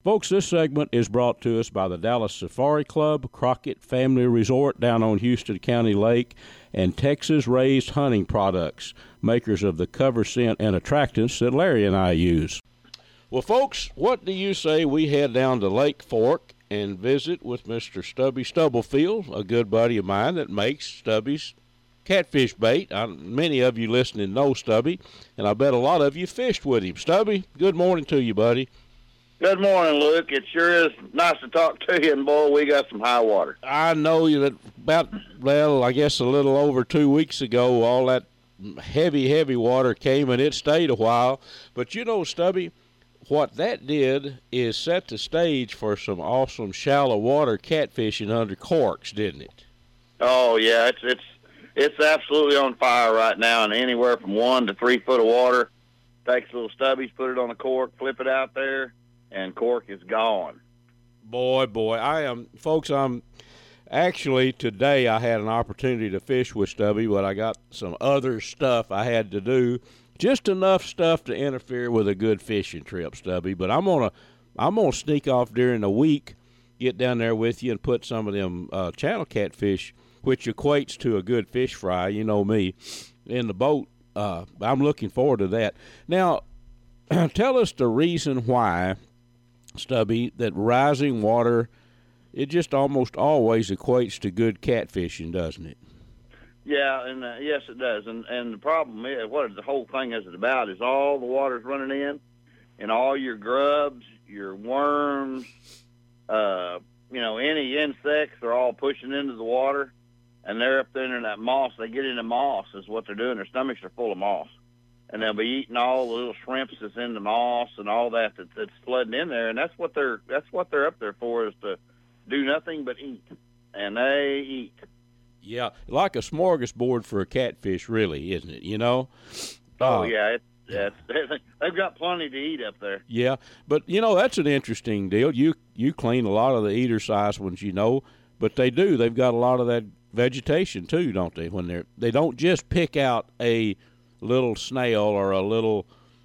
Folks, this segment is brought to us by the Dallas Safari Club, Crockett Family Resort down on Houston County Lake, and Texas Raised Hunting Products, makers of the cover scent and attractants that Larry and I use. Well, folks, what do you say we head down to Lake Fork and visit with Mr. Stubby Stubblefield, a good buddy of mine that makes Stubby's catfish bait. Many of you listening know Stubby, and I bet a lot of you fished with him. Stubby, good morning to you, buddy. Good morning, Luke. It sure is nice to talk to you, and boy, we got some high water. I know you that about, well, I guess a little over 2 weeks ago, all that heavy water came, and it stayed a while. But you know, Stubby, what that did is set the stage for some awesome shallow water catfishing under corks, didn't it? Oh, yeah, it's absolutely on fire right now, and anywhere from 1 to 3 foot of water. Takes little stubbies, put it on a cork, flip it out there, and cork is gone. Boy, folks, I'm actually, today I had an opportunity to fish with Stubby, but I got some other stuff I had to do, just enough stuff to interfere with a good fishing trip, Stubby. But I'm gonna sneak off during the week, get down there with you and put some of them channel catfish, which equates to a good fish fry, you know me, in the boat. I'm looking forward to that. Now, tell us the reason why, Stubby, that rising water, it just almost always equates to good catfishing, doesn't it? Yeah, and yes, it does. And the problem is, what the whole thing is about is all the water's running in, and all your grubs, your worms, any insects are all pushing into the water, and they're up there in that moss. They get into moss is what they're doing. Their stomachs are full of moss. And they'll be eating all the little shrimps that's in the moss and all that's flooding in there, and that's what they're up there for, is to do nothing but eat, and they eat. Yeah, like a smorgasbord for a catfish, really, isn't it? You know. Yeah, they've got plenty to eat up there. Yeah, but that's an interesting deal. You clean a lot of the eater-sized ones, but they do. They've got a lot of that vegetation too, don't they? When they don't just pick out a little snail or a little,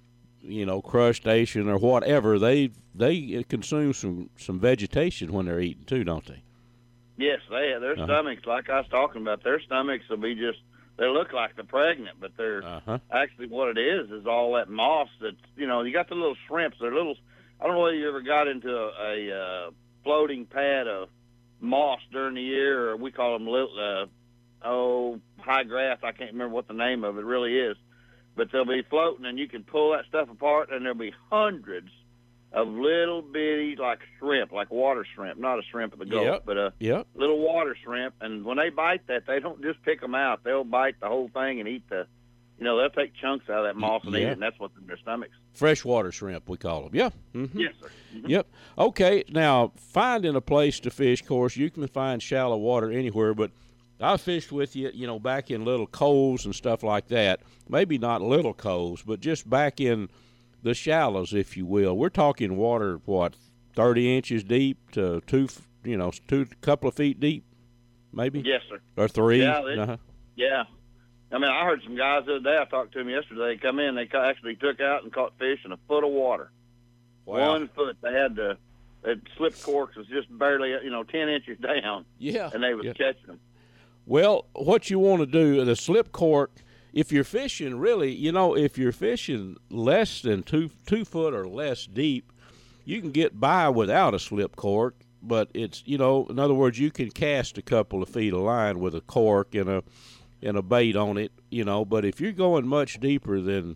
crustacean or whatever. They consume some vegetation when they're eating too, don't they? Yes, their stomachs, like I was talking about, their stomachs will be they look like they're pregnant, but they're actually what it is all that moss that's, you got the little shrimps. They're little, I don't know whether you ever got into a floating pad of moss during the year, or we call them little, high grass. I can't remember what the name of it really is, but they'll be floating, and you can pull that stuff apart, and there'll be hundreds of little bitty, like shrimp, like water shrimp, not a shrimp of the Gulf, but a little water shrimp. And when they bite that, they don't just pick them out. They'll bite the whole thing and eat they'll take chunks out of that moss and eat it, and that's what's in their stomachs. Freshwater shrimp, we call them. Yeah. Mm-hmm. Yes, sir. Mm-hmm. Yep. Okay, now, finding a place to fish, of course, you can find shallow water anywhere, but I fished with you, back in little coves and stuff like that. Maybe not little coves, but just back in the shallows, if you will. We're talking water, 30 inches deep to couple of feet deep, maybe? Yes, sir. Or 3? Yeah. Yeah. I mean, I heard some guys the other day, I talked to them yesterday, they come in, they actually took out and caught fish in a foot of water. Wow. 1 foot. They slip corks was just barely, 10 inches down. Yeah. And they was catching them. Well, what you want to do, the slip cork, if you're fishing really, if you're fishing less than 2 foot or less deep, you can get by without a slip cork, but it's, in other words, you can cast a couple of feet of line with a cork and a bait on it, but if you're going much deeper than,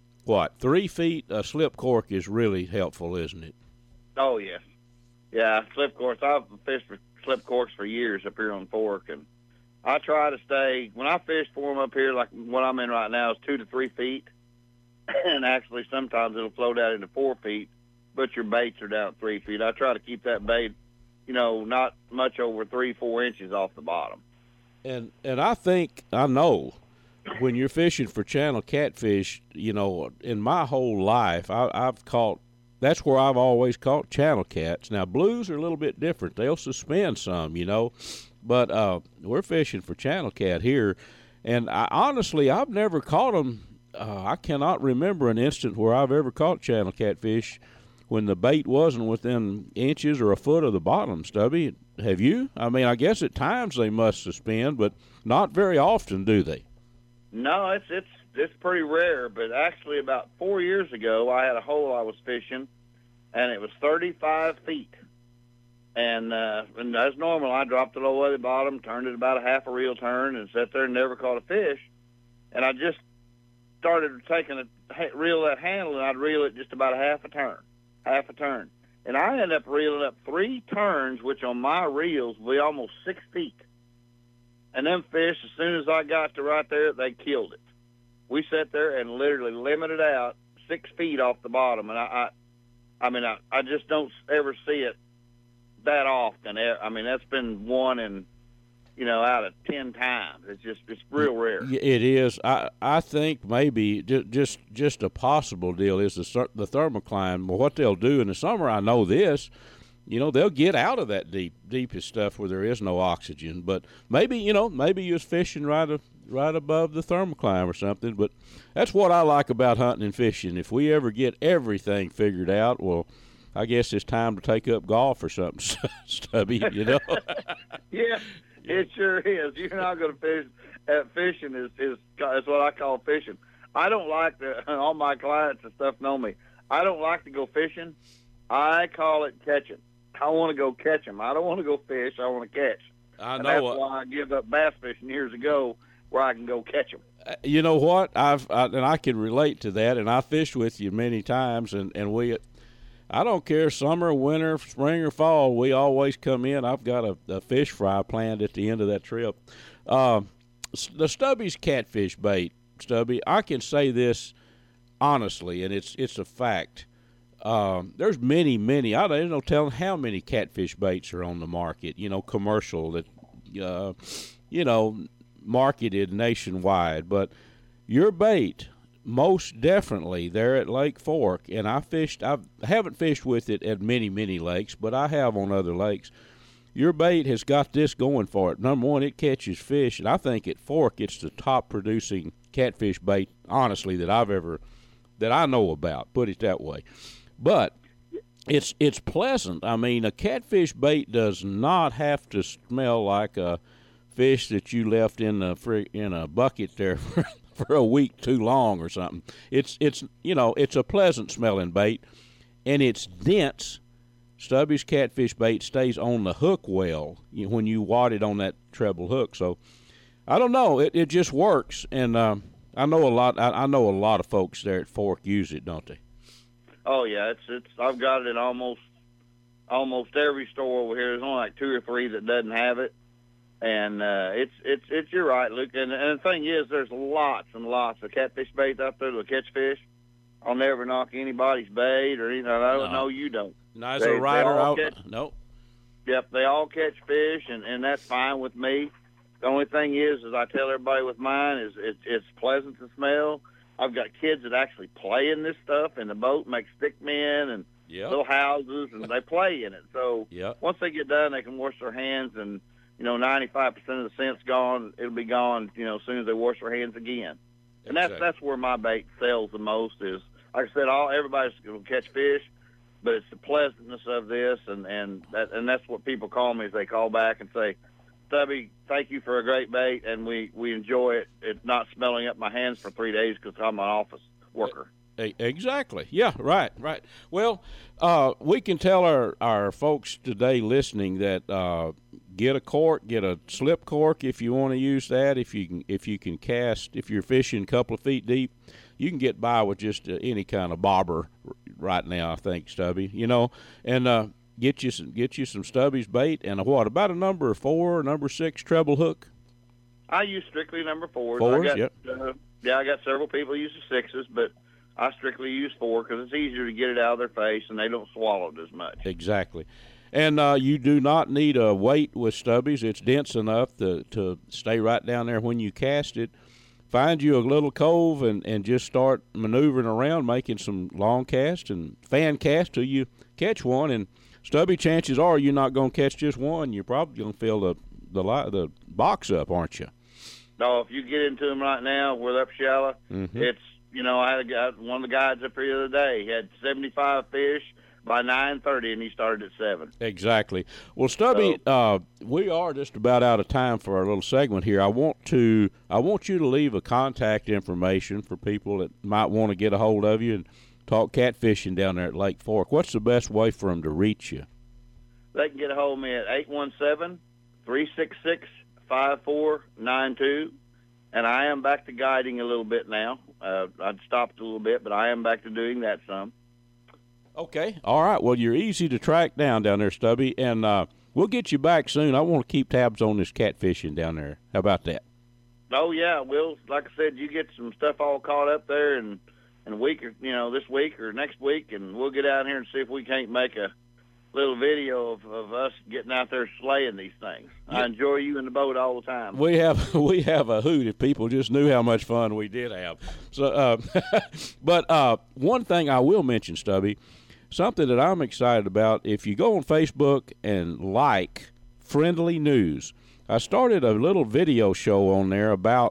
3 feet, a slip cork is really helpful, isn't it? Oh, yes. Yeah, slip corks. I've fished for slip corks for years up here on Fork, and I try to stay, when I fish for them up here, like what I'm in right now, is 2 to 3 feet. And actually, sometimes it'll float out into 4 feet, but your baits are down at 3 feet. I try to keep that bait, not much over 3-4 inches off the bottom. And I know when you're fishing for channel catfish, in my whole life, I've caught, that's where I've always caught channel cats. Now, blues are a little bit different. They'll suspend some, but we're fishing for channel cat here. And honestly, I've never caught them. I cannot remember an instant where I've ever caught channel catfish when the bait wasn't within inches or a foot of the bottom, Stubby. Have you? I mean, I guess at times they must suspend, but not very often, do they? No, it's pretty rare. But actually, about 4 years ago, I had a hole I was fishing, and it was 35 feet. And as normal, I dropped it all the way to the bottom, turned it about a half a reel turn, and sat there and never caught a fish. And I just started taking reel that handle, and I'd reel it just about a half a turn. And I ended up reeling up 3 turns, which on my reels would be almost 6 feet. And them fish, as soon as I got to right there, they killed it. We sat there and literally limited out 6 feet off the bottom. And I just don't ever see it that often. I mean, that's been one in, out of 10 times. It's real rare. It is. I think maybe just a possible deal is the thermocline. Well, what they'll do in the summer, I know this, they'll get out of that deepest stuff where there is no oxygen. But maybe you was fishing right above the thermocline or something. But that's what I like about hunting and fishing. If we ever get everything figured out, well, I guess it's time to take up golf or something, Stubby, Yeah, it sure is. You're not going to fish. Fishing is what I call fishing. I don't like all my clients and stuff know me. I don't like to go fishing. I call it catching. I want to go catch them. I don't want to go fish. I want to catch. I know. And that's why I give up bass fishing years ago, where I can go catch them. You know what? And I can relate to that. And I fished with you many times, and we. I don't care, summer, winter, spring, or fall, we always come in. I've got a fish fry planned at the end of that trip. The Stubby's catfish bait, Stubby, I can say this honestly, and it's a fact. There's many, there's no telling how many catfish baits are on the market, commercial that, marketed nationwide. But your bait, most definitely there at Lake Fork, and I haven't fished with it at many lakes, but I have on other lakes. Your bait has got this going for it. Number one, it catches fish, and I think at Fork it's the top producing catfish bait, honestly, that I know about. Put it that way. But it's pleasant. I mean, a catfish bait does not have to smell like a fish that you left in a bucket there for a week too long or something. It's a pleasant smelling bait, and it's dense. Stubby's catfish bait stays on the hook well when you wad it on that treble hook. So I don't know, it just works, and I know a lot of folks there at Fork use it, don't they? Oh yeah, it's I've got it in almost every store over here. There's only like 2 or 3 that doesn't have it. And it's you're right, Luke. And the thing is, there's lots and lots of catfish bait out there to catch fish. I'll never knock anybody's bait or anything. I don't know you don't. No, as a rider out. Nope. Yep, they all catch fish, and that's fine with me. The only thing is I tell everybody with mine is it's pleasant to smell. I've got kids that actually play in this stuff in the boat, make stick men and little houses, and they play in it. So once they get done, they can wash their hands and 95% of the scent's gone. It'll be gone, as soon as they wash their hands again. And that's where my bait sells the most is, like I said, everybody's going to catch fish, but it's the pleasantness of this, and that's what people call me is they call back and say, Stubby, thank you for a great bait, and we enjoy it. It's not smelling up my hands for 3 days because I'm an office worker. Exactly. Yeah, right. Well, we can tell our folks today listening that get a cork, get a slip cork if you want to use that. If you can cast, if you're fishing a couple of feet deep, you can get by with just any kind of bobber right now, I think, Stubby. And get you some Stubby's bait and about a number 4, number 6 treble hook. I use strictly number 4s. 4s, I got several people use the 6s, but I strictly use 4 because it's easier to get it out of their face and they don't swallow it as much. Exactly. And you do not need a weight with Stubby's. It's dense enough to stay right down there when you cast it. Find you a little cove and just start maneuvering around, making some long casts and fan casts till you catch one. And Stubby, chances are you're not going to catch just one. You're probably going to fill the box up, aren't you? No, if you get into them right now, we're up shallow. Mm-hmm. It's I had one of the guys up here the other day. He had 75 fish, by 9:30, and he started at 7. Exactly. Well, Stubby, we are just about out of time for our little segment here. I want you to leave a contact information for people that might want to get a hold of you and talk catfishing down there at Lake Fork. What's the best way for them to reach you? They can get a hold of me at 817-366-5492, and I am back to guiding a little bit now. I'd stopped a little bit, but I am back to doing that some. Okay. All right. Well, you're easy to track down there, Stubby, and we'll get you back soon. I want to keep tabs on this catfishing down there. How about that? Oh, yeah. Well, like I said, you get some stuff all caught up there in a week, or this week or next week, and we'll get out here and see if we can't make a little video of us getting out there slaying these things. I enjoy you in the boat all the time. We have a hoot if people just knew how much fun we did have. So, but one thing I will mention, Stubby, something that I'm excited about, if you go on Facebook and like Friendly News, I started a little video show on there about,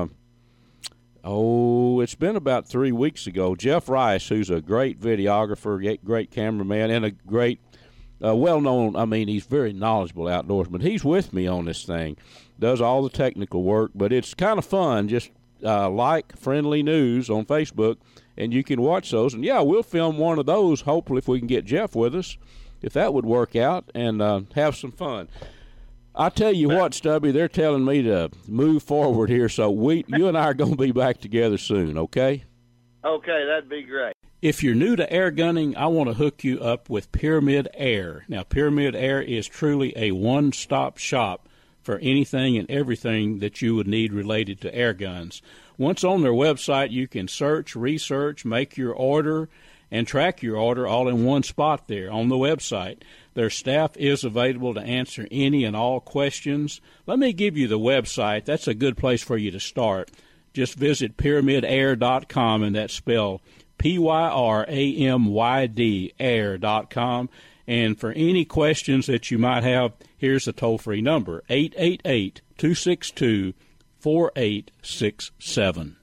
it's been about 3 weeks ago. Jeff Rice, who's a great videographer, great cameraman, and a great, well-known, he's very knowledgeable outdoorsman. He's with me on this thing, does all the technical work, but it's kind of fun. Just like Friendly News on Facebook, and you can watch those. And, yeah, we'll film one of those, hopefully, if we can get Jeff with us, if that would work out, and have some fun. I tell you what, Stubby, they're telling me to move forward here, so you and I are going to be back together soon, okay? Okay, that'd be great. If you're new to air gunning, I want to hook you up with Pyramid Air. Now, Pyramid Air is truly a one-stop shop for anything and everything that you would need related to air guns. Once on their website, you can search, research, make your order, and track your order all in one spot there on the website. Their staff is available to answer any and all questions. Let me give you the website. That's a good place for you to start. Just visit pyramidair.com, and that's spelled PYRAMYD air.com. And for any questions that you might have, here's the toll-free number, 888-262-4867.